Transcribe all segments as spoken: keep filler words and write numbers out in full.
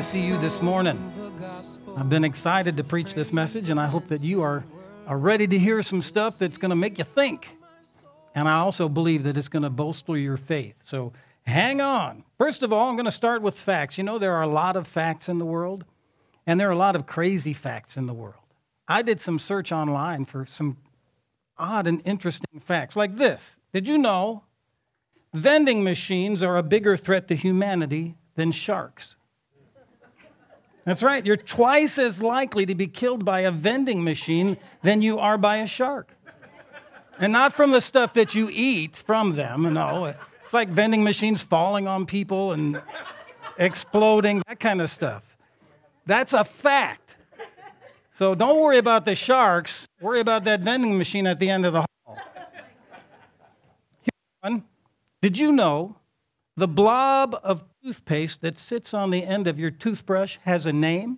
see you this morning. I've been excited to preach this message, and I hope that you are, are ready to hear some stuff that's going to make you think. And I also believe that it's going to bolster your faith. So hang on. First of all, I'm going to start with facts. You know, there are a lot of facts in the world, and there are a lot of crazy facts in the world. I did some search online for some odd and interesting facts like this. Did you know vending machines are a bigger threat to humanity than sharks? That's right. You're twice as likely to be killed by a vending machine than you are by a shark. And not from the stuff that you eat from them, no. It's like vending machines falling on people and exploding, that kind of stuff. That's a fact. So don't worry about the sharks. Worry about that vending machine at the end of the hall. Here's one. Did you know the blob of toothpaste that sits on the end of your toothbrush has a name?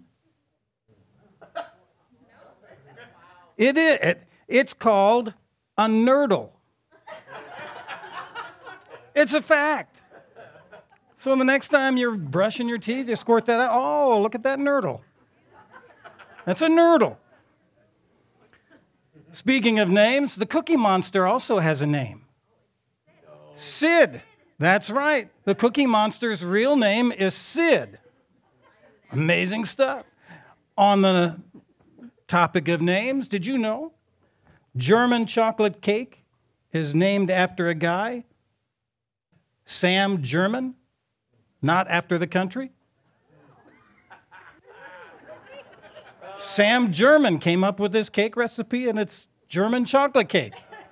It is. It, it's called a nurdle. It's a fact. So the next time you're brushing your teeth, you squirt that out. Oh, look at that nurdle. That's a nurdle. Speaking of names, the Cookie Monster also has a name. Sid. That's right. The Cookie Monster's real name is Sid. Amazing stuff. On the topic of names, did you know German chocolate cake is named after a guy, Sam German, not after the country? Sam German came up with this cake recipe, and it's German chocolate cake.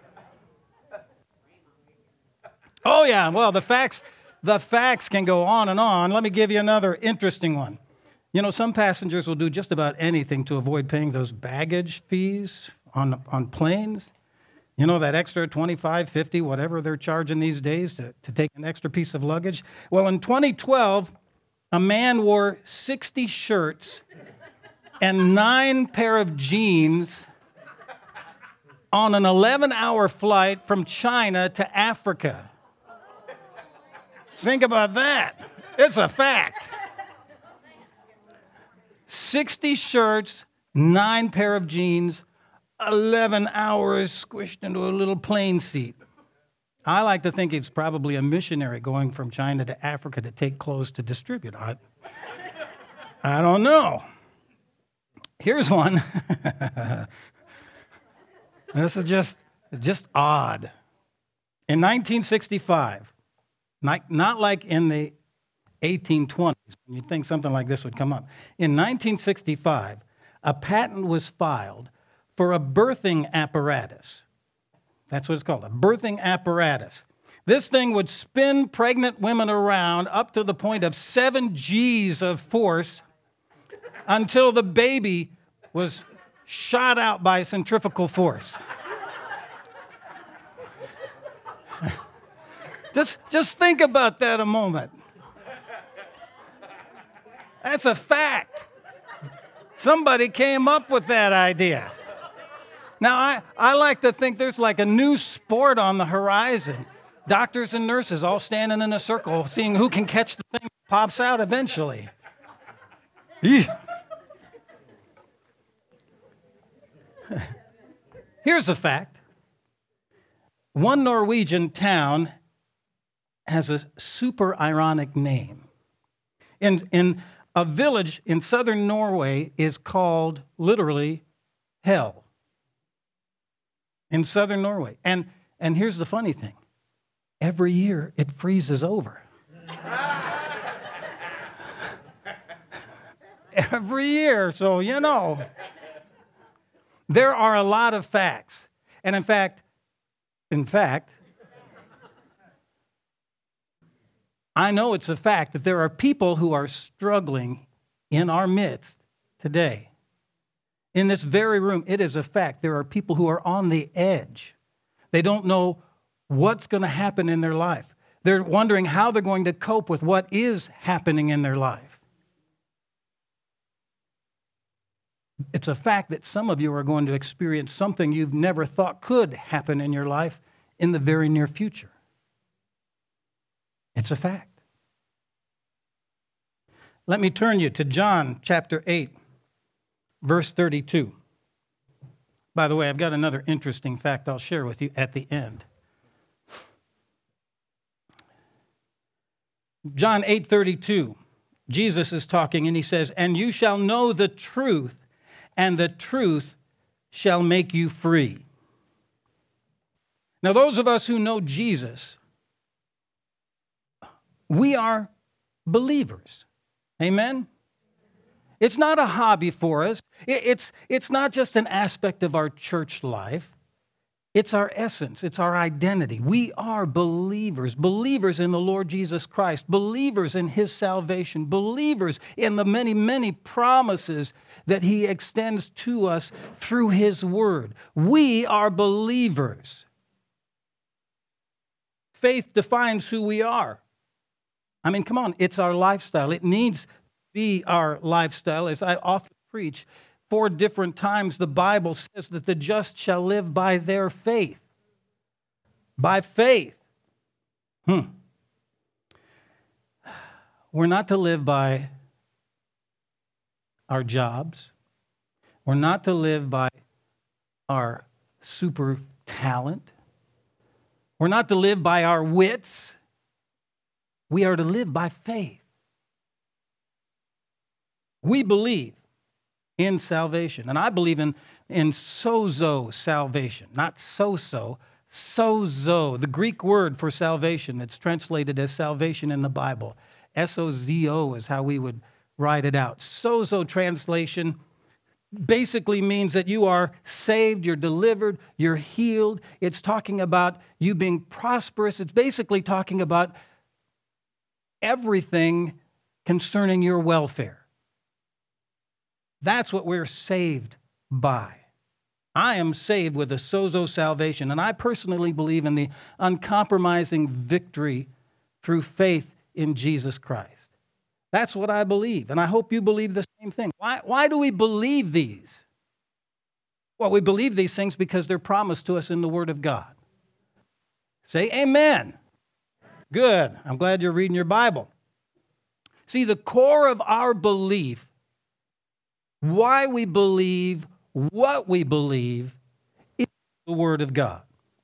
Oh, yeah, well, the facts, the facts can go on and on. Let me give you another interesting one. You know, some passengers will do just about anything to avoid paying those baggage fees on, on planes. You know, that extra twenty-five, fifty, whatever they're charging these days to, to take an extra piece of luggage. Well, in twenty twelve, a man wore sixty shirts and nine pair of jeans on an eleven-hour flight from China to Africa. Think about that. It's a fact. sixty shirts, nine pair of jeans, eleven hours squished into a little plane seat. I like to think it's probably a missionary going from China to Africa to take clothes to distribute. I, I don't know. Here's one. This is just, just odd. In nineteen sixty-five, not, not like in the eighteen twenties, you'd think something like this would come up. In nineteen sixty-five, a patent was filed for a birthing apparatus. That's what it's called, a birthing apparatus. This thing would spin pregnant women around up to the point of seven G's of force until the baby was shot out by centrifugal force. Just, just think about that a moment. That's a fact. Somebody came up with that idea. Now, I, I like to think there's like a new sport on the horizon. Doctors and nurses all standing in a circle, seeing who can catch the thing that pops out eventually. Yeah. Here's a fact. One Norwegian town has a super ironic name. In, in a village in southern Norway is called literally Hell. In southern Norway. And, and here's the funny thing. Every year it freezes over. Every year, so you know. There are a lot of facts. And in fact, in fact, I know it's a fact that there are people who are struggling in our midst today. In this very room, it is a fact. There are people who are on the edge. They don't know what's going to happen in their life. They're wondering how they're going to cope with what is happening in their life. It's a fact that some of you are going to experience something you've never thought could happen in your life in the very near future. It's a fact. Let me turn you to John chapter eight, verse thirty-two. By the way, I've got another interesting fact I'll share with you at the end. John eight thirty-two, Jesus is talking and he says, "And you shall know the truth, and the truth shall make you free." Now, those of us who know Jesus, we are believers. Amen? It's not a hobby for us. It's, it's not just an aspect of our church life. It's our essence. It's our identity. We are believers, believers in the Lord Jesus Christ, believers in his salvation, believers in the many, many promises that he extends to us through his word. We are believers. Faith defines who we are. I mean, come on, it's our lifestyle. It needs to be our lifestyle. As I often preach, four different times the Bible says that the just shall live by their faith. By faith. Hmm. We're not to live by our jobs. We're not to live by our super talent. We're not to live by our wits. We are to live by faith. We believe in salvation. And I believe in, in sozo salvation, not so-so, sozo, the Greek word for salvation. It's translated as salvation in the Bible. S O Z O is how we would write it out. Sozo translation basically means that you are saved, you're delivered, you're healed. It's talking about you being prosperous. It's basically talking about everything concerning your welfare. That's what we're saved by. I am saved with a sozo salvation, and I personally believe in the uncompromising victory through faith in Jesus Christ. That's what I believe, and I hope you believe the same thing. Why, why do we believe these? Well, we believe these things because they're promised to us in the Word of God. Say amen. Good. I'm glad you're reading your Bible. See, the core of our belief, why we believe what we believe, is the Word of God.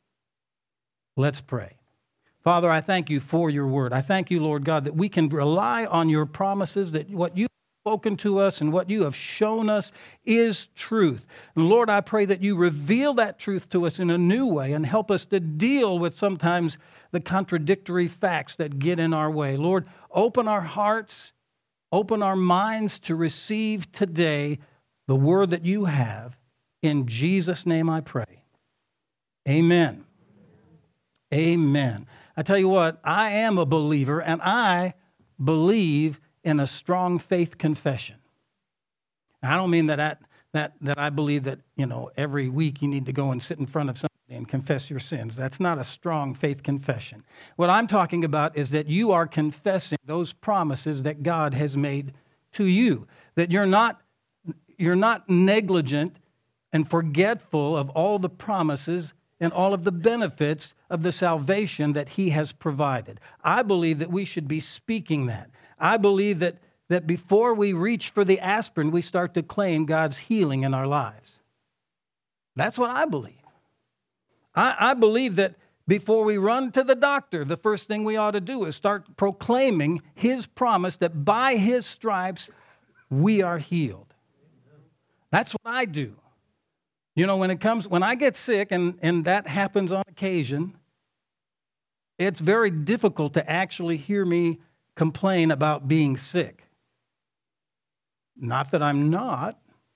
Let's pray. Father, I thank you for your word. I thank you, Lord God, that we can rely on your promises, that what you've spoken to us and what you have shown us is truth. And Lord, I pray that you reveal that truth to us in a new way and help us to deal with sometimes the contradictory facts that get in our way. Lord, open our hearts, open our minds to receive today the word that you have. In Jesus' name I pray. Amen. Amen. I tell you what, I am a believer, and I believe in a strong faith confession. I don't mean that I, that that I believe that, you know, every week you need to go and sit in front of somebody and confess your sins. That's not a strong faith confession. What I'm talking about is that you are confessing those promises that God has made to you, that you're not you're not negligent and forgetful of all the promises and all of the benefits of the salvation that he has provided. I believe that we should be speaking that. I believe that, that before we reach for the aspirin, we start to claim God's healing in our lives. That's what I believe. I, I believe that before we run to the doctor, the first thing we ought to do is start proclaiming his promise that by his stripes we are healed. That's what I do. You know, when it comes, when I get sick, and, and that happens on occasion, it's very difficult to actually hear me complain about being sick. Not that I'm not,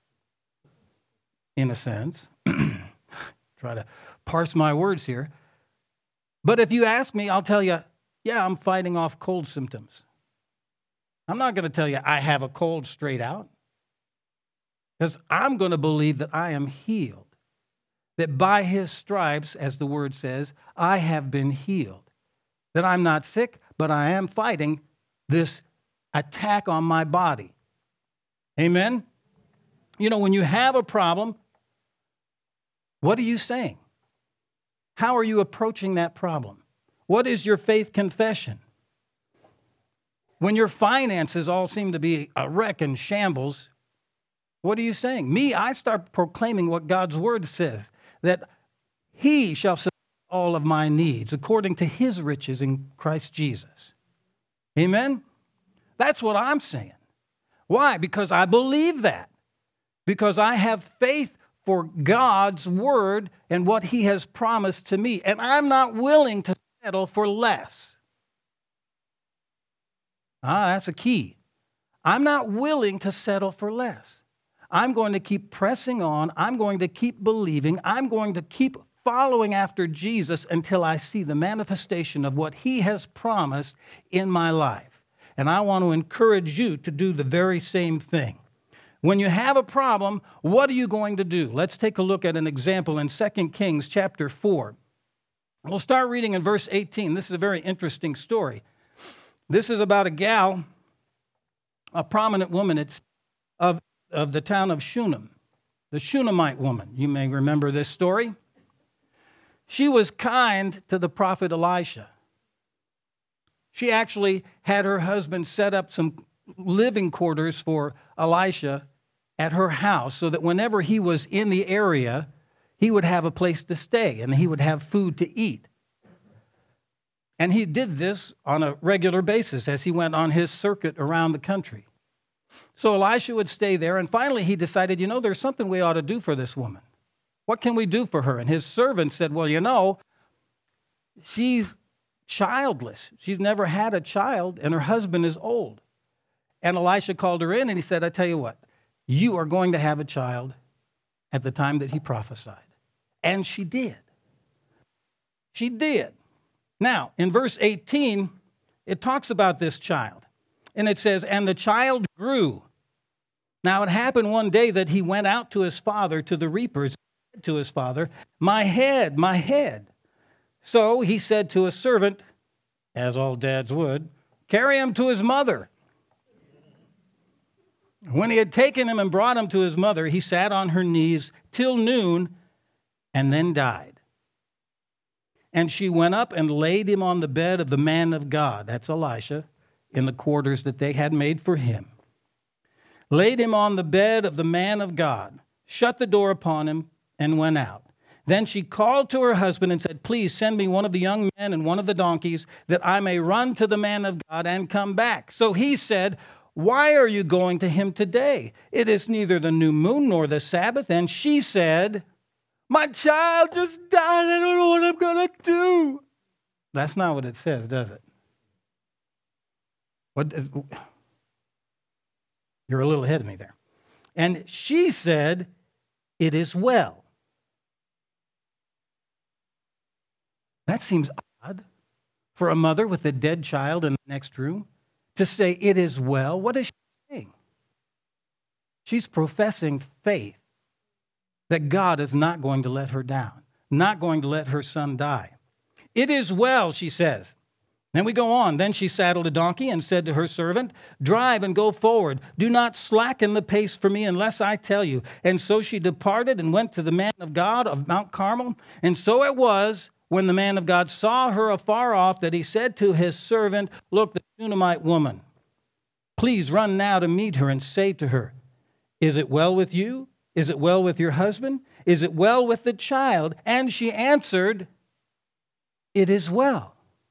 in a sense. Try to parse my words here. But if you ask me, I'll tell you, yeah, I'm fighting off cold symptoms. I'm not going to tell you I have a cold straight out. Because I'm going to believe that I am healed. That by his stripes, as the word says, I have been healed. That I'm not sick, but I am fighting this attack on my body. Amen? You know, when you have a problem, what are you saying? How are you approaching that problem? What is your faith confession? When your finances all seem to be a wreck and shambles, what are you saying? Me, I start proclaiming what God's word says, that he shall supply all of my needs according to his riches in Christ Jesus. Amen? That's what I'm saying. Why? Because I believe that. Because I have faith for God's word and what he has promised to me. And I'm not willing to settle for less. Ah, that's a key. I'm not willing to settle for less. I'm going to keep pressing on. I'm going to keep believing. I'm going to keep following after Jesus until I see the manifestation of what he has promised in my life. And I want to encourage you to do the very same thing. When you have a problem, what are you going to do? Let's take a look at an example in Second Kings chapter four. We'll start reading in verse eighteen. This is a very interesting story. This is about a gal, a prominent woman it's of, of the town of Shunem, the Shunammite woman. You may remember this story. She was kind to the prophet Elisha. She actually had her husband set up some living quarters for Elisha at her house so that whenever he was in the area, he would have a place to stay and he would have food to eat. And he did this on a regular basis as he went on his circuit around the country. So Elisha would stay there, and finally he decided, you know, there's something we ought to do for this woman. What can we do for her? And his servant said, well, you know, she's childless. She's never had a child, and her husband is old. And Elisha called her in, and he said, I tell you what, you are going to have a child at the time that he prophesied. And she did. She did. Now, in verse eighteen, it talks about this child. And it says, and the child grew. Now, it happened one day that he went out to his father, to the reapers, and said to his father, my head, my head. So he said to a servant, as all dads would, carry him to his mother. When he had taken him and brought him to his mother, he sat on her knees till noon and then died. And she went up and laid him on the bed of the man of God, that's Elisha, in the quarters that they had made for him. Laid him on the bed of the man of God, shut the door upon him, and went out. Then she called to her husband and said, please send me one of the young men and one of the donkeys, that I may run to the man of God and come back. So he said, why are you going to him today? It is neither the new moon nor the Sabbath. And she said, my child just died. I don't know what I'm going to do. That's not what it says, does it? What is, you're a little ahead of me there. And she said, it is well. That seems odd for a mother with a dead child in the next room to say, it is well. What is she saying? She's professing faith that God is not going to let her down, not going to let her son die. It is well, she says. Then we go on. Then she saddled a donkey and said to her servant, drive and go forward. Do not slacken the pace for me unless I tell you. And so she departed and went to the man of God of Mount Carmel. And so it was, when the man of God saw her afar off, that he said to his servant, look, the Shunammite woman, please run now to meet her and say to her, is it well with you? Is it well with your husband? Is it well with the child? And she answered, it is well.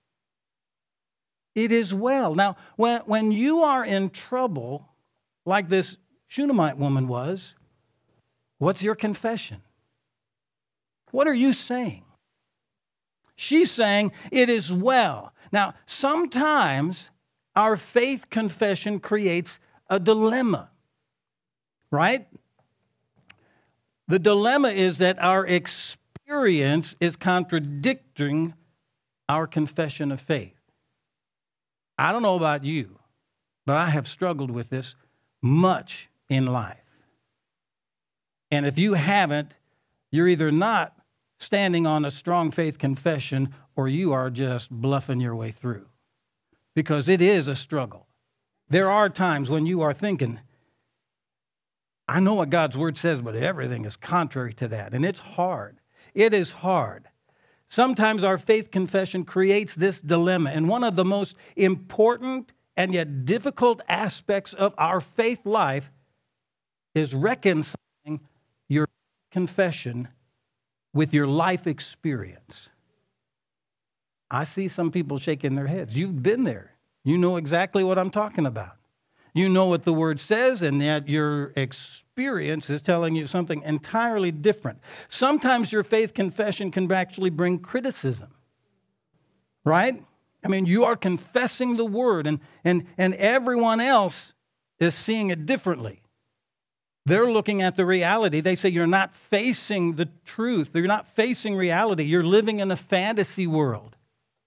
It is well. Now, when, when you are in trouble, like this Shunammite woman was, what's your confession? What are you saying? She's saying, it is well. Now, sometimes our faith confession creates a dilemma, right? The dilemma is that our experience is contradicting our confession of faith. I don't know about you, but I have struggled with this much in life. And if you haven't, you're either not standing on a strong faith confession, or you are just bluffing your way through. Because it is a struggle. There are times when you are thinking, I know what God's word says, but everything is contrary to that. And it's hard. It is hard. Sometimes our faith confession creates this dilemma. And one of the most important and yet difficult aspects of our faith life is reconciling your confession with your life experience. I see some people shaking their heads. You've been there. You know exactly what I'm talking about. You know what the Word says, and yet your experience is telling you something entirely different. Sometimes your faith confession can actually bring criticism, right? I mean, you are confessing the Word, and, and, and everyone else is seeing it differently. They're looking at the reality. They say you're not facing the truth. You're not facing reality. You're living in a fantasy world.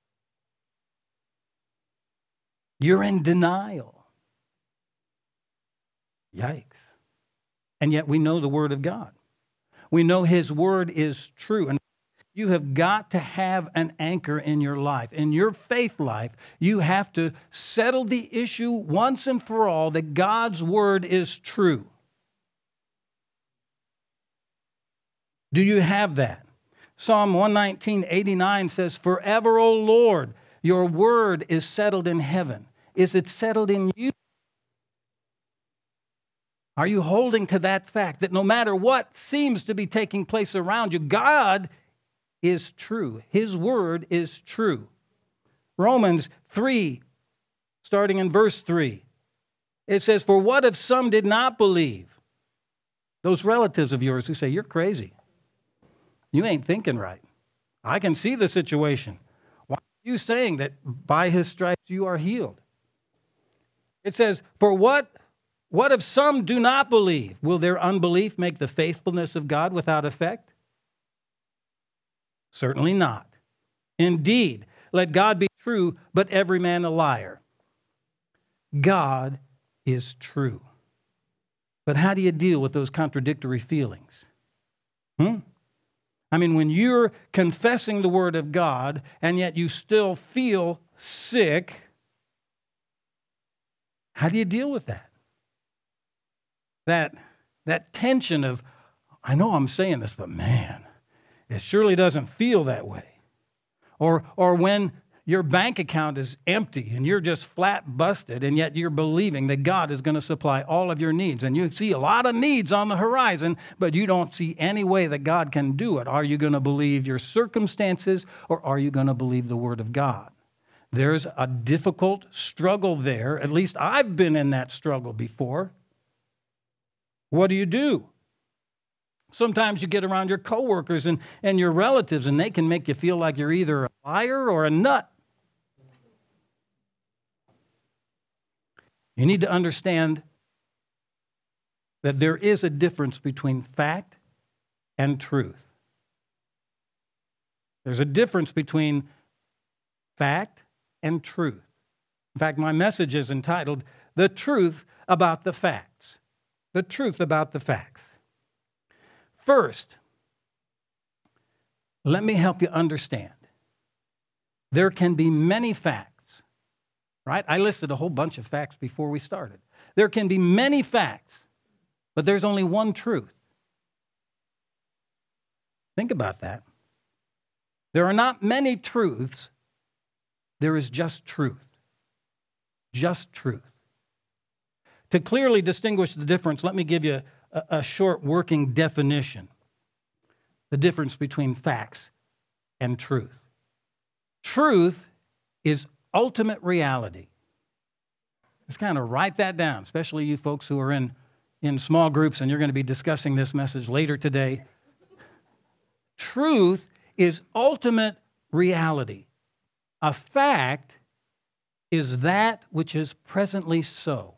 You're in denial. Yikes. And yet we know the Word of God. We know His Word is true. And you have got to have an anchor in your life. In your faith life, you have to settle the issue once and for all that God's Word is true. Do you have that? Psalm one nineteen, eighty-nine says, "Forever, O Lord, your word is settled in heaven." Is it settled in you? Are you holding to that fact that no matter what seems to be taking place around you, God is true. His word is true. Romans three, starting in verse three, it says, "For what if some did not believe?" Those relatives of yours who say, "You're crazy. You ain't thinking right. I can see the situation. Why are you saying that by His stripes you are healed?" It says, "For what, what if some do not believe? Will their unbelief make the faithfulness of God without effect? Certainly not. Indeed, let God be true, but every man a liar." God is true. But how do you deal with those contradictory feelings? Hmm? I mean, when you're confessing the Word of God and yet you still feel sick, how do you deal with that? That, that tension of, I know I'm saying this, but man, it surely doesn't feel that way. Or, or when your bank account is empty and you're just flat busted, and yet you're believing that God is going to supply all of your needs. And you see a lot of needs on the horizon, but you don't see any way that God can do it. Are you going to believe your circumstances, or are you going to believe the Word of God? There's a difficult struggle there. At least I've been in that struggle before. What do you do? Sometimes you get around your coworkers and, and your relatives, and they can make you feel like you're either a liar or a nut. You need to understand that there is a difference between fact and truth. There's a difference between fact and truth. In fact, my message is entitled, "The Truth About the Facts." The truth about the facts. First, let me help you understand. There can be many facts, right? I listed a whole bunch of facts before we started. There can be many facts, but there's only one truth. Think about that. There are not many truths. There is just truth. Just truth. To clearly distinguish the difference, let me give you a, a short working definition. The difference between facts and truth. Truth is ultimate reality. Let's kind of write that down, especially you folks who are in, in small groups and you're going to be discussing this message later today. Truth is ultimate reality. A fact is that which is presently so.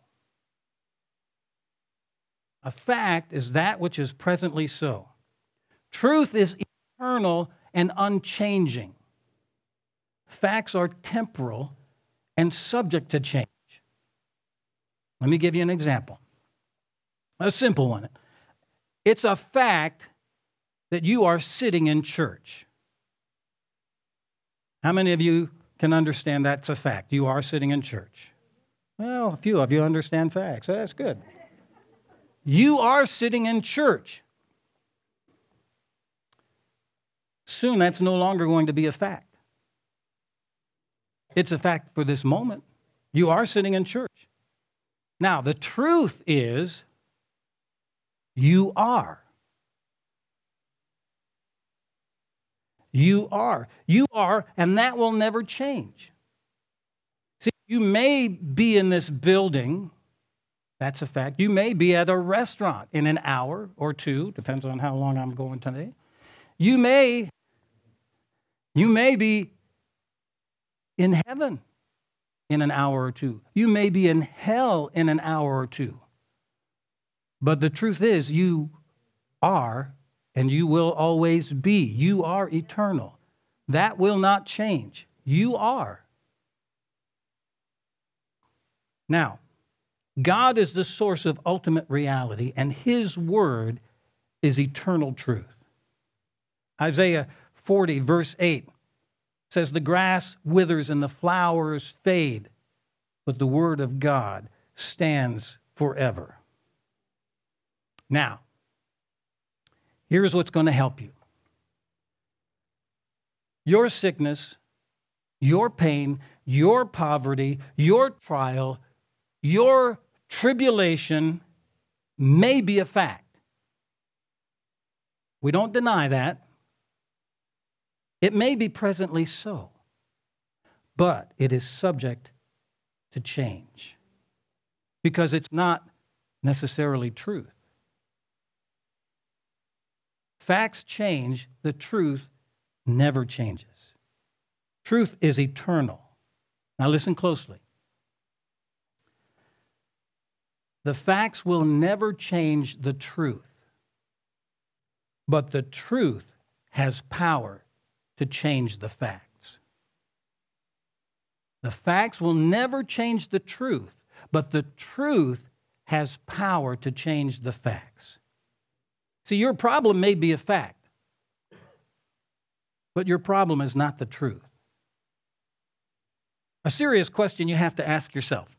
A fact is that which is presently so. Truth is eternal and unchanging. Facts are temporal and subject to change. Let me give you an example. A simple one. It's a fact that you are sitting in church. How many of you can understand that's a fact? You are sitting in church. Well, a few of you understand facts. That's good. You are sitting in church. Soon that's no longer going to be a fact. It's a fact for this moment. You are sitting in church. Now, the truth is, you are. You are. You are, and that will never change. See, you may be in this building. That's a fact. You may be at a restaurant in an hour or two, depends on how long I'm going today. You may, you may be in heaven in an hour or two. You may be in hell in an hour or two. But the truth is, you are, and you will always be. You are eternal. That will not change. You are. Now, God is the source of ultimate reality, and His Word is eternal truth. Isaiah forty, verse eight says, the grass withers and the flowers fade, but the Word of God stands forever. Now, here's what's going to help you. Your sickness, your pain, your poverty, your trial, your tribulation may be a fact. We don't deny that. It may be presently so, but it is subject to change because it's not necessarily truth. Facts change, the truth never changes. Truth is eternal. Now listen closely. The facts will never change the truth, but the truth has power to change the facts. The facts will never change the truth, but the truth has power to change the facts. See, your problem may be a fact, but your problem is not the truth. A serious question you have to ask yourself.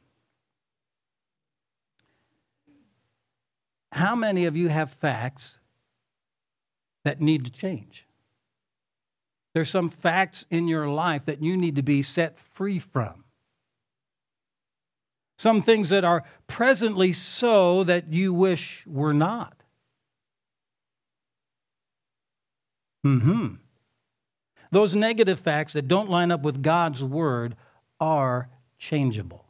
How many of you have facts that need to change? There's some facts in your life that you need to be set free from. Some things that are presently so that you wish were not. Mm-hmm. Those negative facts that don't line up with God's Word are changeable.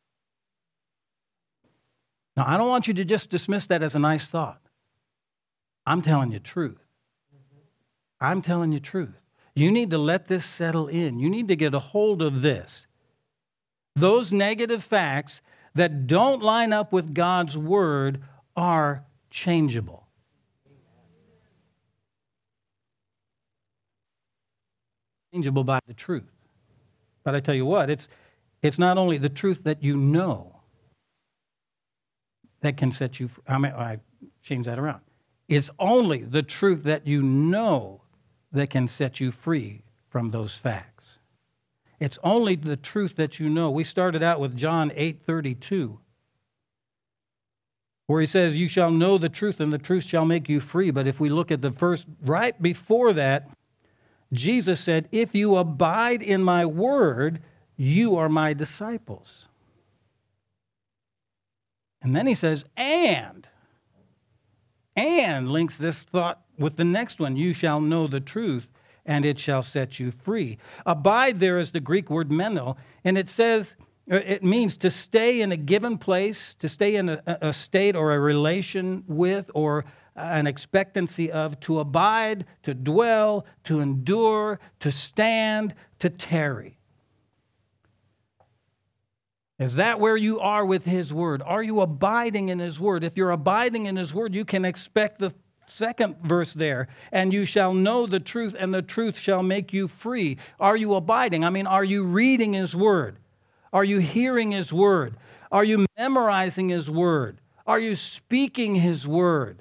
Now, I don't want you to just dismiss that as a nice thought. I'm telling you truth. I'm telling you truth. You need to let this settle in. You need to get a hold of this. Those negative facts that don't line up with God's Word are changeable. Changeable by the truth. But I tell you what, it's, it's not only the truth that you know that can set you free. I mean, I change that around. It's only the truth that you know that can set you free from those facts. It's only the truth that you know. We started out with John eight thirty-two, where he says, you shall know the truth, and the truth shall make you free. But if we look at the verse right before that, Jesus said, if you abide in my word, you are my disciples. And then he says, and, and links this thought with the next one. You shall know the truth, and it shall set you free. Abide there is the Greek word meno, and it says, it means to stay in a given place, to stay in a, a state or a relation with, or an expectancy of, to abide, to dwell, to endure, to stand, to tarry. Is that where you are with His Word? Are you abiding in His Word? If you're abiding in His Word, you can expect the second verse there. And you shall know the truth, and the truth shall make you free. Are you abiding? I mean, are you reading His Word? Are you hearing His Word? Are you memorizing His Word? Are you speaking His Word?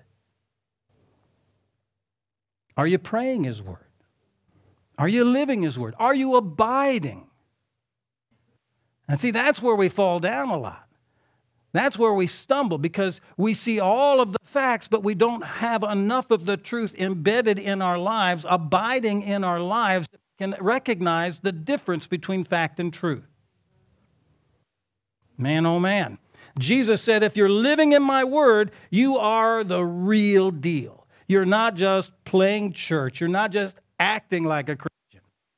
Are you praying His Word? Are you living His Word? Are you abiding? And see, that's where we fall down a lot. That's where we stumble, because we see all of the facts, but we don't have enough of the truth embedded in our lives, abiding in our lives, that can recognize the difference between fact and truth. Man, oh man. Jesus said, if you're living in my word, you are the real deal. You're not just playing church. You're not just acting like a Christian.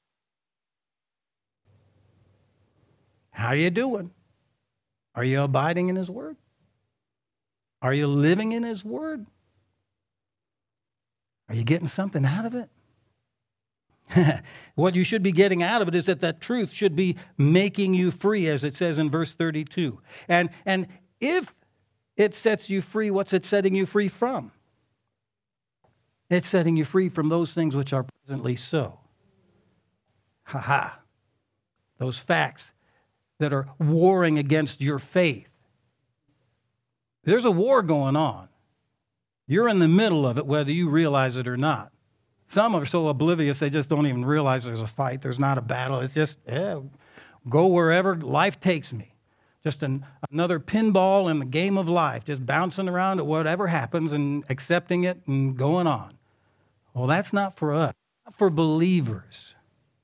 How are you doing? Are you abiding in his word? Are you living in his word? Are you getting something out of it? What you should be getting out of it is that that truth should be making you free, as it says in verse thirty-two. And, and if it sets you free, what's it setting you free from? It's setting you free from those things which are presently so. Ha ha. Those facts that are warring against your faith. There's a war going on. You're in the middle of it, whether you realize it or not. Some are so oblivious they just don't even realize there's a fight. There's not a battle. It's just, yeah, go wherever life takes me. Just an, another pinball in the game of life, just bouncing around at whatever happens and accepting it and going on. Well, that's not for us. Not for believers.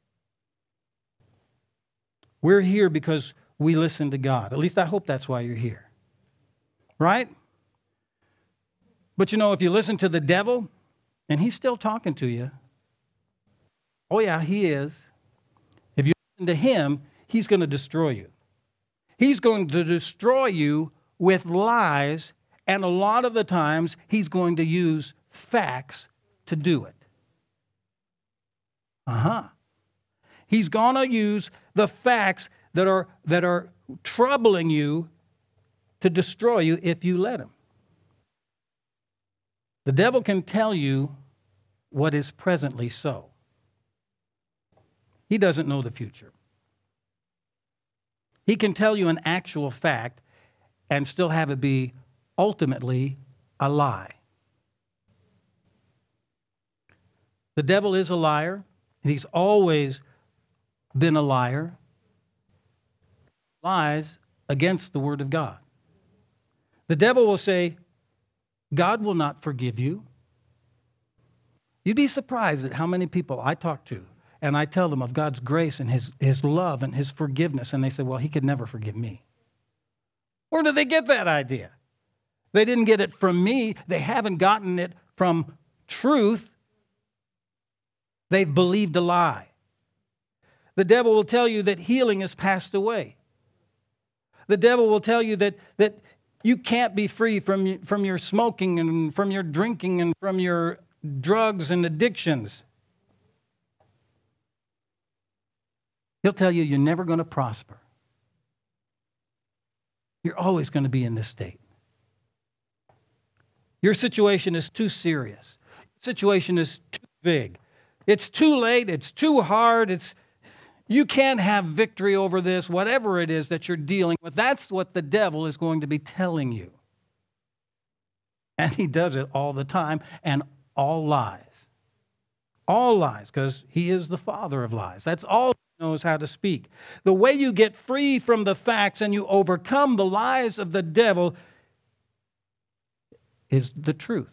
We're here because we listen to God. At least I hope that's why you're here. Right? But you know, if you listen to the devil, and he's still talking to you. Oh yeah, he is. If you listen to him, he's going to destroy you. He's going to destroy you with lies, and a lot of the times he's going to use facts to do it. Uh-huh. He's going to use the facts that are that are troubling you to destroy you if you let him. The devil can tell you what is presently so. He doesn't know the future. He can tell you an actual fact and still have it be ultimately a lie. The devil is a liar, and he's always been a liar. Lies against the Word of God. The devil will say, God will not forgive you. You'd be surprised at how many people I talk to, and I tell them of God's grace and his, his love and his forgiveness, and they say, well, he could never forgive me. Where did they get that idea? They didn't get it from me. They haven't gotten it from truth. They've believed a lie. The devil will tell you that healing has passed away. The devil will tell you that, that you can't be free from, from your smoking and from your drinking and from your drugs and addictions. He'll tell you you're never going to prosper. You're always going to be in this state. Your situation is too serious. Your situation is too big. It's too late. It's too hard. It's You can't have victory over this, whatever it is that you're dealing with. That's what the devil is going to be telling you. And he does it all the time, and all lies. All lies, because he is the father of lies. That's all he knows how to speak. The way you get free from the facts and you overcome the lies of the devil is the truth.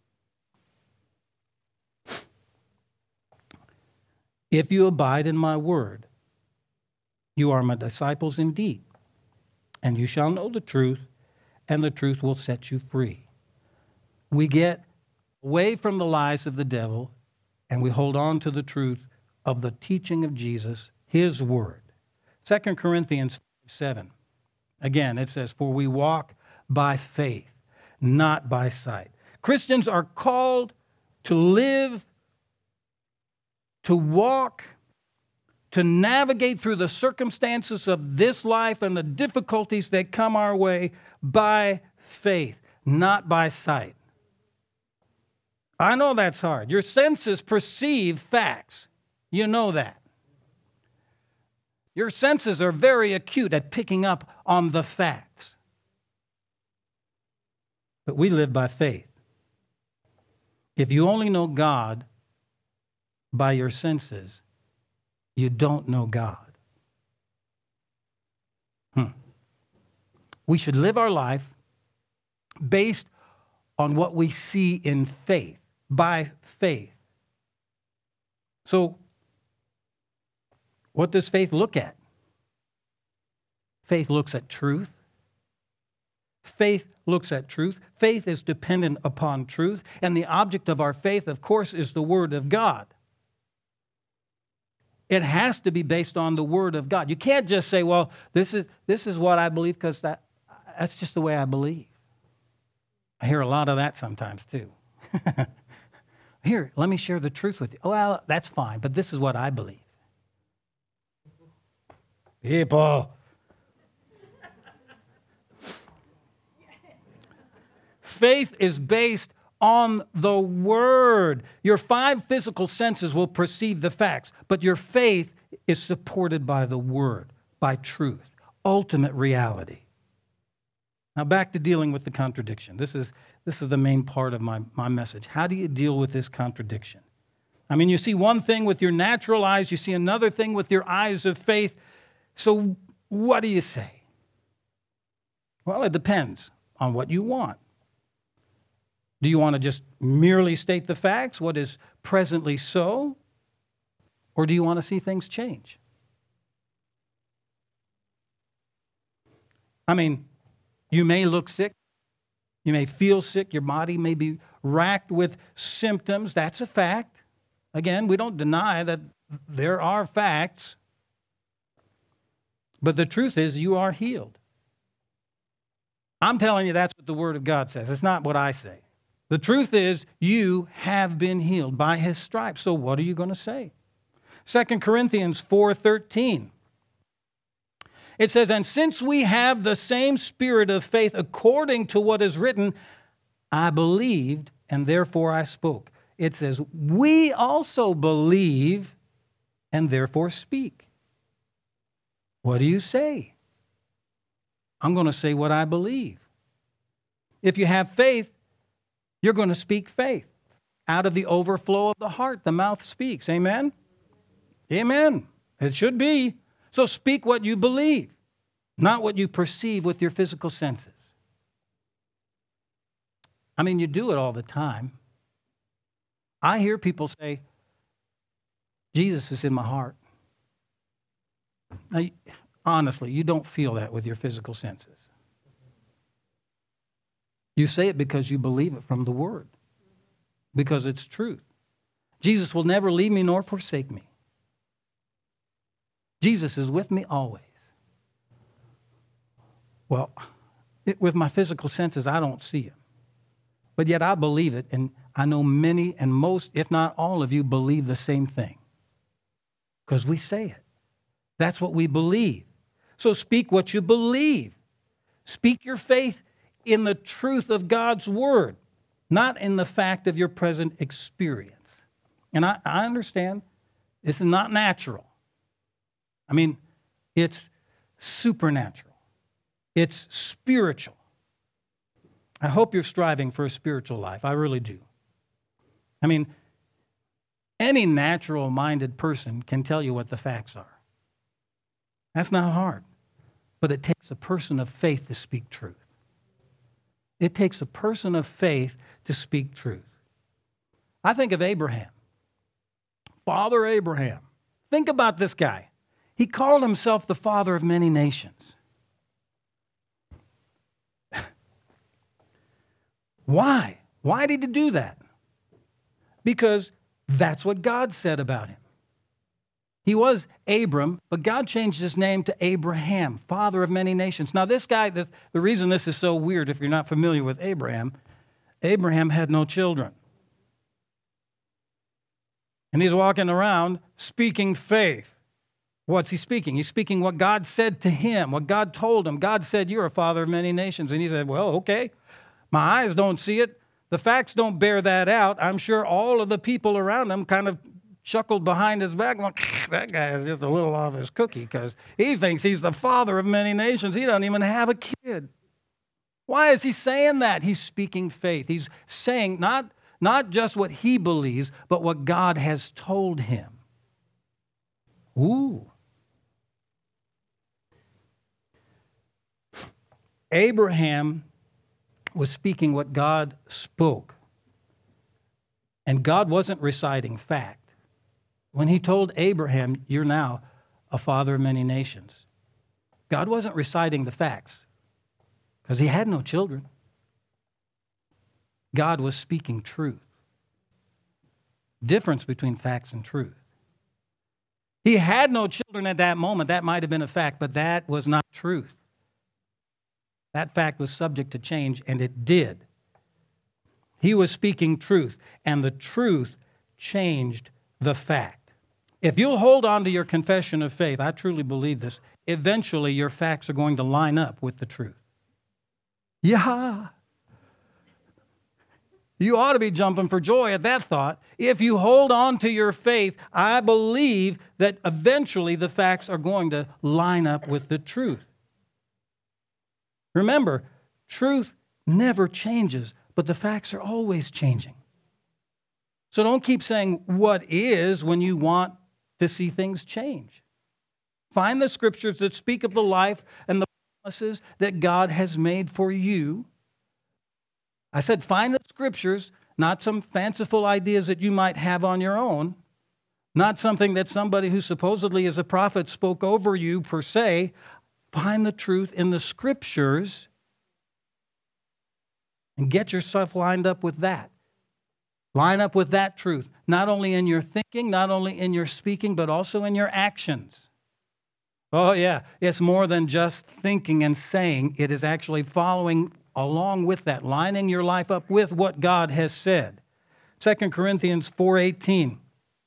If you abide in my word, you are my disciples indeed, and you shall know the truth, and the truth will set you free. We get away from the lies of the devil, and we hold on to the truth of the teaching of Jesus, his word. Second Corinthians seven. Again, it says, for we walk by faith, not by sight. Christians are called to live, to walk, to navigate through the circumstances of this life and the difficulties that come our way by faith, not by sight. I know that's hard. Your senses perceive facts. You know that. Your senses are very acute at picking up on the facts. But we live by faith. If you only know God by your senses, you don't know God. Hmm. We should live our life based on what we see in faith, by faith. So, what does faith look at? Faith looks at truth. Faith looks at truth. Faith is dependent upon truth. And the object of our faith, of course, is the Word of God. It has to be based on the Word of God. You can't just say, well, this is, this is what I believe because that, that's just the way I believe. I hear a lot of that sometimes too. Here, let me share the truth with you. Oh, well, that's fine, but this is what I believe. People. Faith is based on the Word. Your five physical senses will perceive the facts, but your faith is supported by the Word, by truth, ultimate reality. Now back to dealing with the contradiction. This is, this is the main part of my, my message. How do you deal with this contradiction? I mean, you see one thing with your natural eyes, you see another thing with your eyes of faith. So what do you say? Well, it depends on what you want. Do you want to just merely state the facts, what is presently so? Or do you want to see things change? I mean, you may look sick. You may feel sick. Your body may be racked with symptoms. That's a fact. Again, we don't deny that there are facts. But the truth is you are healed. I'm telling you that's what the Word of God says. It's not what I say. The truth is, you have been healed by His stripes. So what are you going to say? Second Corinthians four thirteen. It says, and since we have the same spirit of faith according to what is written, I believed and therefore I spoke. It says, we also believe and therefore speak. What do you say? I'm going to say what I believe. If you have faith, you're going to speak faith. Out of the overflow of the heart, the mouth speaks. Amen? Amen. It should be. So speak what you believe, not what you perceive with your physical senses. I mean, you do it all the time. I hear people say, Jesus is in my heart. Now, honestly, you don't feel that with your physical senses. You say it because you believe it from the Word, because it's truth. Jesus will never leave me nor forsake me. Jesus is with me always. Well, it, with my physical senses, I don't see Him. But yet I believe it, and I know many and most, if not all of you, believe the same thing. Because we say it. That's what we believe. So speak what you believe. Speak your faith in the truth of God's Word, not in the fact of your present experience. And I, I understand this is not natural. I mean, it's supernatural. It's spiritual. I hope you're striving for a spiritual life. I really do. I mean, any natural-minded person can tell you what the facts are. That's not hard. But it takes a person of faith to speak truth. It takes a person of faith to speak truth. I think of Abraham. Father Abraham. Think about this guy. He called himself the father of many nations. Why? Why did he do that? Because that's what God said about him. He was Abram, but God changed his name to Abraham, father of many nations. Now this guy, this, the reason this is so weird, if you're not familiar with Abraham, Abraham had no children. And he's walking around speaking faith. What's he speaking? He's speaking what God said to him, what God told him. God said, you're a father of many nations. And he said, well, okay, my eyes don't see it. The facts don't bear that out. I'm sure all of the people around him kind of chuckled behind his back. Like, that guy is just a little off his cookie because he thinks he's the father of many nations. He doesn't even have a kid. Why is he saying that? He's speaking faith. He's saying not, not just what he believes, but what God has told him. Ooh. Abraham was speaking what God spoke. And God wasn't reciting fact. When he told Abraham, you're now a father of many nations, God wasn't reciting the facts because he had no children. God was speaking truth. Difference between facts and truth. He had no children at that moment. That might have been a fact, but that was not truth. That fact was subject to change, and it did. He was speaking truth, and the truth changed the fact. If you'll hold on to your confession of faith, I truly believe this, eventually your facts are going to line up with the truth. Yeah. You ought to be jumping for joy at that thought. If you hold on to your faith, I believe that eventually the facts are going to line up with the truth. Remember, truth never changes, but the facts are always changing. So don't keep saying what is when you want to see things change. Find the scriptures that speak of the life and the promises that God has made for you. I said find the scriptures, not some fanciful ideas that you might have on your own, not something that somebody who supposedly is a prophet spoke over you per se. Find the truth in the scriptures and get yourself lined up with that. Line up with that truth, not only in your thinking, not only in your speaking, but also in your actions. Oh yeah, it's more than just thinking and saying. It is actually following along with that, lining your life up with what God has said. Second Corinthians four eighteen.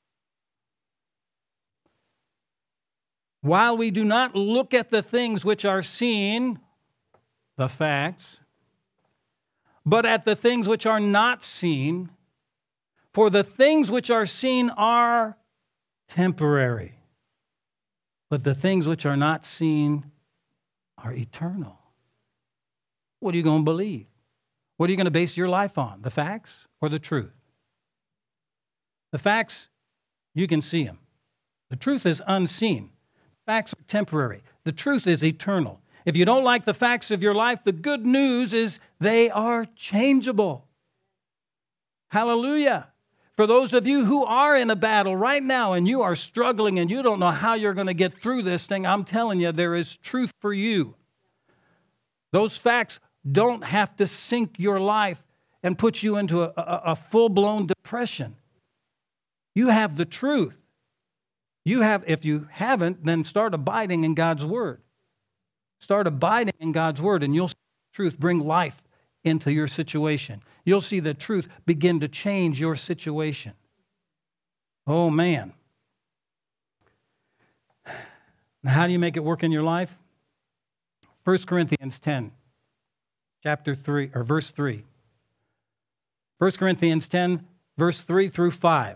While we do not look at the things which are seen, the facts, but at the things which are not seen, for the things which are seen are temporary, but the things which are not seen are eternal. What are you going to believe? What are you going to base your life on? The facts or the truth? The facts, you can see them. The truth is unseen. Facts are temporary. The truth is eternal. If you don't like the facts of your life, the good news is they are changeable. Hallelujah. For those of you who are in a battle right now and you are struggling and you don't know how you're going to get through this thing, I'm telling you, there is truth for you. Those facts don't have to sink your life and put you into a, a, a full-blown depression. You have the truth. You have, if you haven't, then start abiding in God's Word. Start abiding in God's Word, and you'll see the truth bring life into your situation. You'll see the truth begin to change your situation. Oh, man. Now, how do you make it work in your life? First Corinthians ten. Chapter three, or verse three. First Corinthians ten, verse three through five.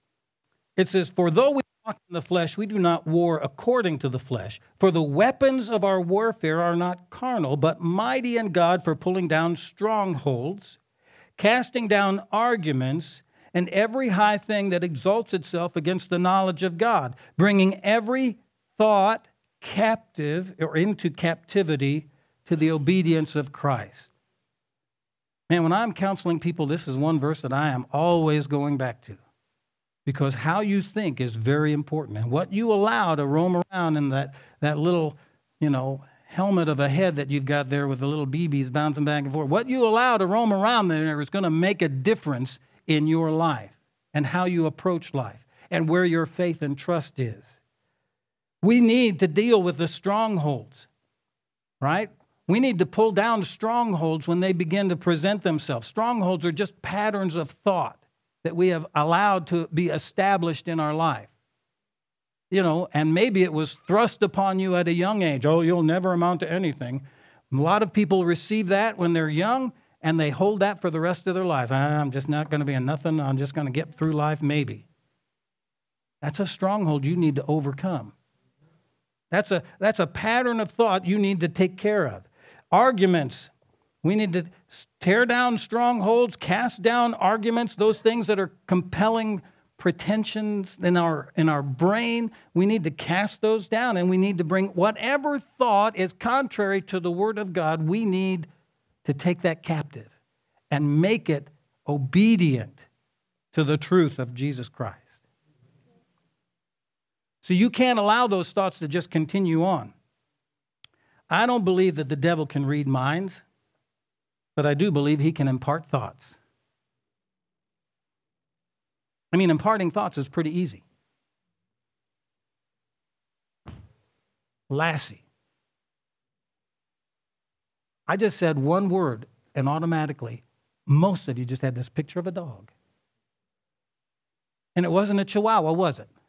It says, for though we walk in the flesh, we do not war according to the flesh. For the weapons of our warfare are not carnal, but mighty in God for pulling down strongholds, casting down arguments, and every high thing that exalts itself against the knowledge of God, bringing every thought captive or into captivity to the obedience of Christ. Man, when I'm counseling people, this is one verse that I am always going back to. Because how you think is very important. And what you allow to roam around in that, that little, you know, helmet of a head that you've got there with the little B Bs bouncing back and forth. What you allow to roam around there is going to make a difference in your life and how you approach life and where your faith and trust is. We need to deal with the strongholds, right? We need to pull down strongholds when they begin to present themselves. Strongholds are just patterns of thought that we have allowed to be established in our life. You know, and maybe it was thrust upon you at a young age. Oh, you'll never amount to anything. A lot of people receive that when they're young, and they hold that for the rest of their lives. I'm just not going to be a nothing. I'm just going to get through life, maybe. That's a stronghold you need to overcome. That's a, that's a pattern of thought you need to take care of. Arguments. We need to tear down strongholds, cast down arguments, those things that are compelling pretensions in our, in our brain. We need to cast those down, and we need to bring whatever thought is contrary to the Word of God, we need to take that captive and make it obedient to the truth of Jesus Christ. So you can't allow those thoughts to just continue on. I don't believe that the devil can read minds, but I do believe he can impart thoughts. I mean, imparting thoughts is pretty easy. Lassie. I just said one word, and automatically, most of you just had this picture of a dog. And it wasn't a Chihuahua, was it?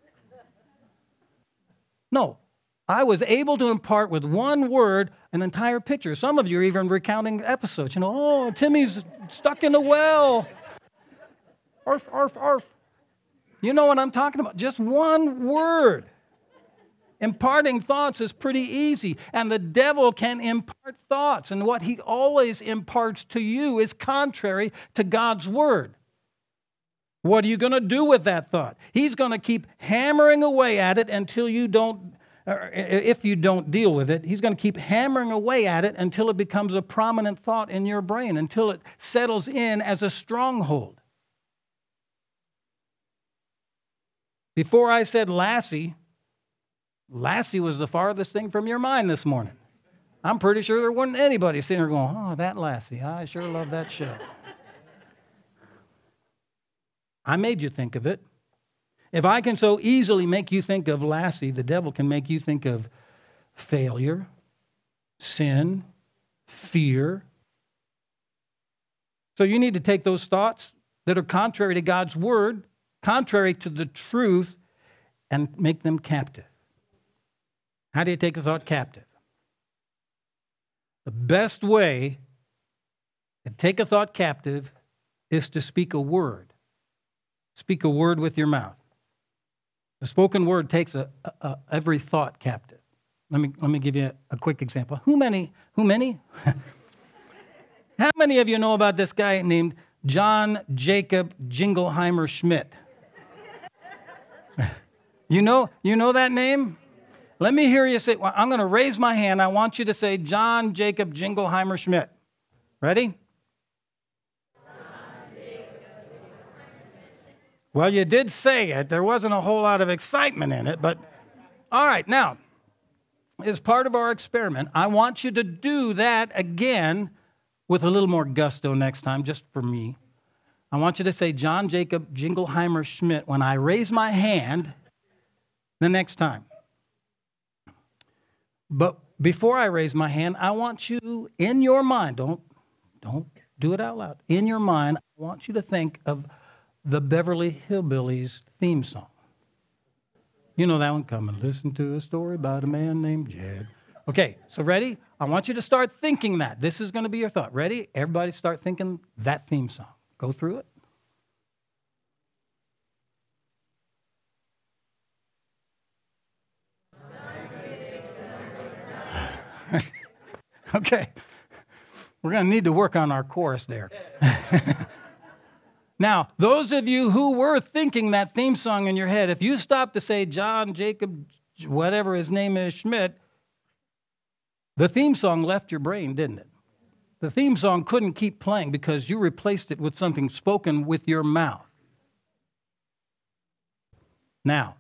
No. I was able to impart with one word an entire picture. Some of you are even recounting episodes. You know, oh, Timmy's stuck in a well. Arf, arf, arf. You know what I'm talking about? Just one word. Imparting thoughts is pretty easy, and the devil can impart thoughts, and what he always imparts to you is contrary to God's word. What are you going to do with that thought? He's going to keep hammering away at it until you don't, or if you don't deal with it, he's going to keep hammering away at it until it becomes a prominent thought in your brain, until it settles in as a stronghold. Before I said Lassie, Lassie was the farthest thing from your mind this morning. I'm pretty sure there wasn't anybody sitting there going, oh, that Lassie, I sure love that show. I made you think of it. If I can so easily make you think of Lassie, the devil can make you think of failure, sin, fear. So you need to take those thoughts that are contrary to God's word, contrary to the truth, and make them captive. How do you take a thought captive? The best way to take a thought captive is to speak a word. Speak a word with your mouth. The spoken word takes a, a, a, every thought captive. Let me, let me give you a, a quick example. Who many? Who many? How many of you know about this guy named John Jacob Jingleheimer Schmidt? You know, you know that name? Let me hear you say, well, I'm going to raise my hand. I want you to say John Jacob Jingleheimer Schmidt. Ready? Well, you did say it. There wasn't a whole lot of excitement in it, but all right. Now, as part of our experiment, I want you to do that again with a little more gusto next time, just for me. I want you to say John Jacob Jingleheimer Schmidt when I raise my hand the next time. But before I raise my hand, I want you in your mind, don't, don't do it out loud. In your mind, I want you to think of the Beverly Hillbillies theme song. You know that one, come and listen to a story about a man named Jed. Okay, so ready? I want you to start thinking that. This is going to be your thought. Ready? Everybody start thinking that theme song. Go through it. Okay, we're going to need to work on our chorus there. Now, those of you who were thinking that theme song in your head, if you stop to say John Jacob, whatever his name is, Schmidt, the theme song left your brain, didn't it? The theme song couldn't keep playing because you replaced it with something spoken with your mouth. Now,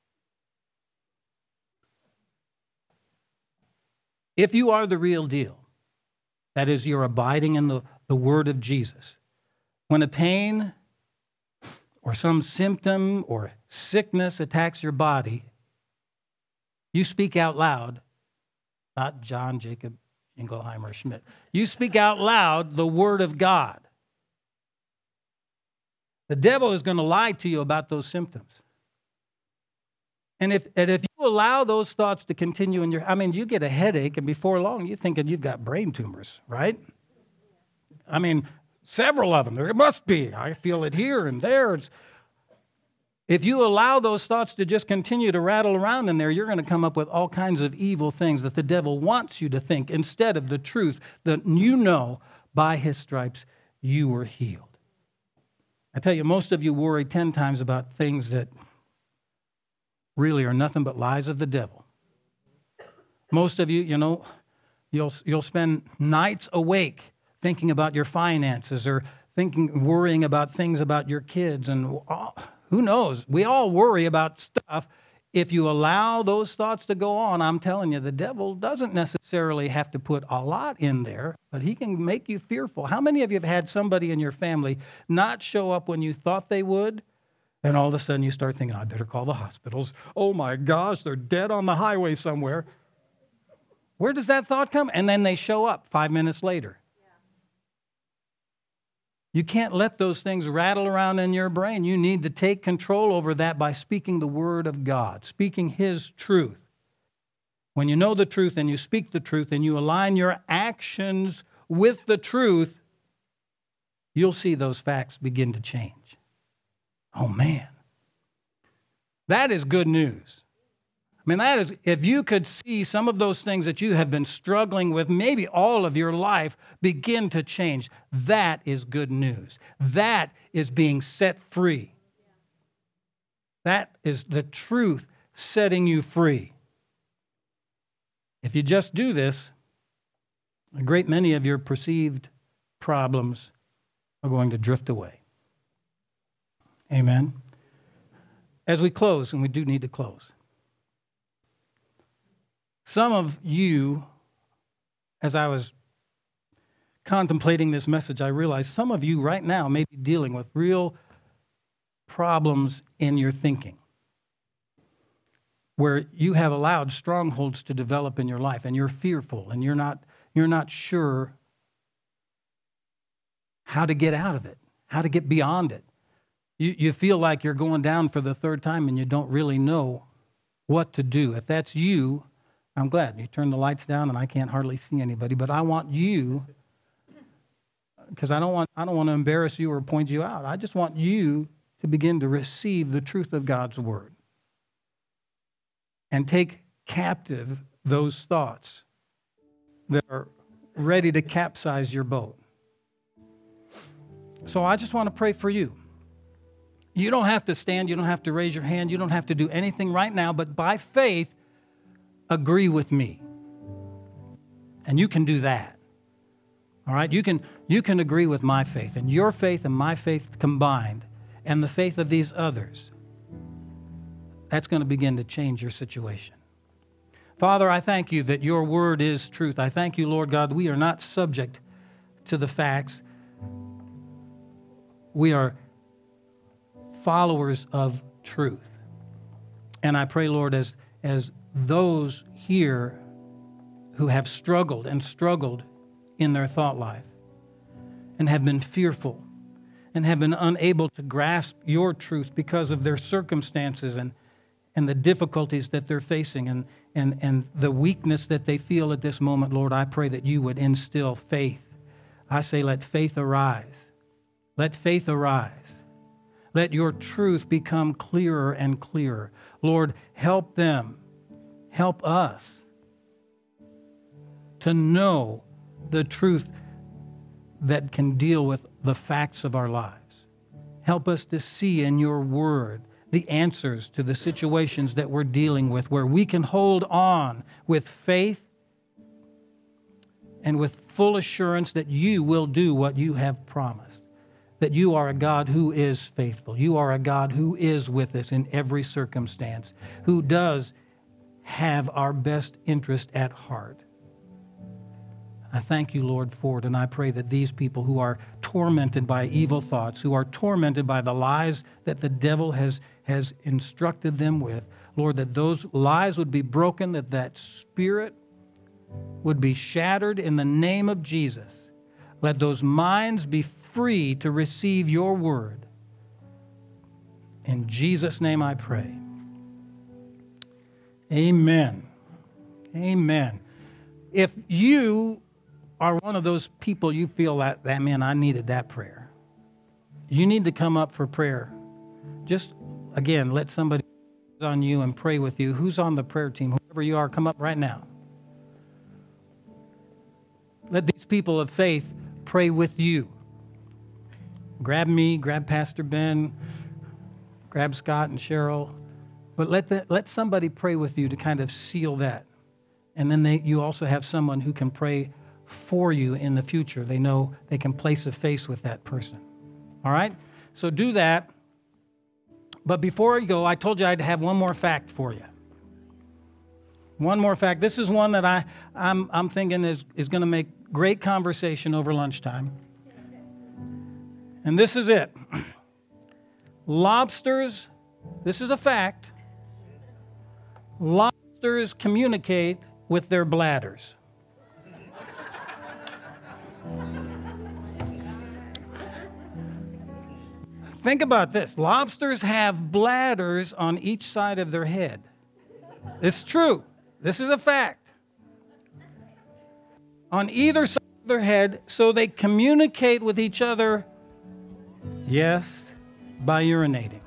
if you are the real deal, that is, you're abiding in the, the word of Jesus, when a pain or some symptom or sickness attacks your body, you speak out loud, not John Jacob Jingleheimer Schmidt. You speak out loud the word of God. The devil is going to lie to you about those symptoms. And if, and if you allow those thoughts to continue in your, I mean, you get a headache, and before long, you're thinking you've got brain tumors, right? I mean, several of them. There must be. I feel it here and there. It's, if you allow those thoughts to just continue to rattle around in there, you're going to come up with all kinds of evil things that the devil wants you to think instead of the truth that you know by his stripes you were healed. I tell you, most of you worry ten times about things that really are nothing but lies of the devil. Most of you, you know, you'll you'll spend nights awake thinking about your finances or thinking, worrying about things about your kids, and all, who knows? We all worry about stuff if you allow those thoughts to go on, I'm telling you, the devil doesn't necessarily have to put a lot in there, but he can make you fearful. How many of you have had somebody in your family not show up when you thought they would? And all of a sudden you start thinking, I better call the hospitals. Oh my gosh, they're dead on the highway somewhere. Where does that thought come? And then they show up five minutes later. You can't let those things rattle around in your brain. You need to take control over that by speaking the Word of God, speaking His truth. When you know the truth and you speak the truth and you align your actions with the truth, you'll see those facts begin to change. Oh, man. That is good news. I mean, that is, if you could see some of those things that you have been struggling with, maybe all of your life, begin to change, that is good news. That is being set free. That is the truth setting you free. If you just do this, a great many of your perceived problems are going to drift away. Amen. As we close, and we do need to close, some of you, as I was contemplating this message, I realized some of you right now may be dealing with real problems in your thinking, where you have allowed strongholds to develop in your life, and you're fearful, and you're not, you're not sure how to get out of it, how to get beyond it. You, you feel like you're going down for the third time, and you don't really know what to do. If that's you, I'm glad you turned the lights down and I can't hardly see anybody, but I want you, because I don't want I don't want to embarrass you or point you out. I just want you to begin to receive the truth of God's Word and take captive those thoughts that are ready to capsize your boat. So I just want to pray for you. You don't have to stand, you don't have to raise your hand, you don't have to do anything right now, but by faith, agree with me. And you can do that. All right? You can, you can agree with my faith, and your faith and my faith combined, and the faith of these others. That's going to begin to change your situation. Father, I thank you that your word is truth. I thank you, Lord God, we are not subject to the facts. We are followers of truth. And I pray, Lord, as, as those here who have struggled and struggled in their thought life and have been fearful and have been unable to grasp your truth because of their circumstances and, and the difficulties that they're facing and, and, and the weakness that they feel at this moment, Lord, I pray that you would instill faith. I say, let faith arise. Let faith arise. Let your truth become clearer and clearer. Lord, help them. Help us to know the truth that can deal with the facts of our lives. Help us to see in your word the answers to the situations that we're dealing with, where we can hold on with faith and with full assurance that you will do what you have promised, that you are a God who is faithful. You are a God who is with us in every circumstance, who does have our best interest at heart. I thank you, Lord, for it, and I pray that these people who are tormented by evil thoughts, who are tormented by the lies that the devil has, has instructed them with, Lord, that those lies would be broken, that that spirit would be shattered in the name of Jesus. Let those minds be free to receive your word. In Jesus' name I pray. Amen. Amen. If you are one of those people, you feel that, that, man, I needed that prayer, you need to come up for prayer. Just, again, let somebody on you and pray with you. Who's on the prayer team? Whoever you are, come up right now. Let these people of faith pray with you. Grab me, grab Pastor Ben, grab Scott and Cheryl. But let the, let somebody pray with you to kind of seal that. And then they, you also have someone who can pray for you in the future. They know they can place a face with that person. All right? So do that. But before I go, I told you I'd have one more fact for you. One more fact. This is one that I, I'm, I'm thinking is, is going to make great conversation over lunchtime. And this is it. Lobsters, this is a fact. Lobsters communicate with their bladders. Think about this. Lobsters have bladders on each side of their head. It's true. This is a fact. On either side of their head, so they communicate with each other, yes, by urinating.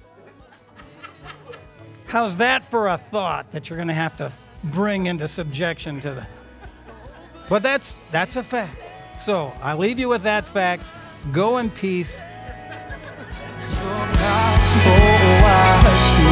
How's that for a thought that you're going to have to bring into subjection to the... But that's that's a fact. So I leave you with that fact. Go in peace.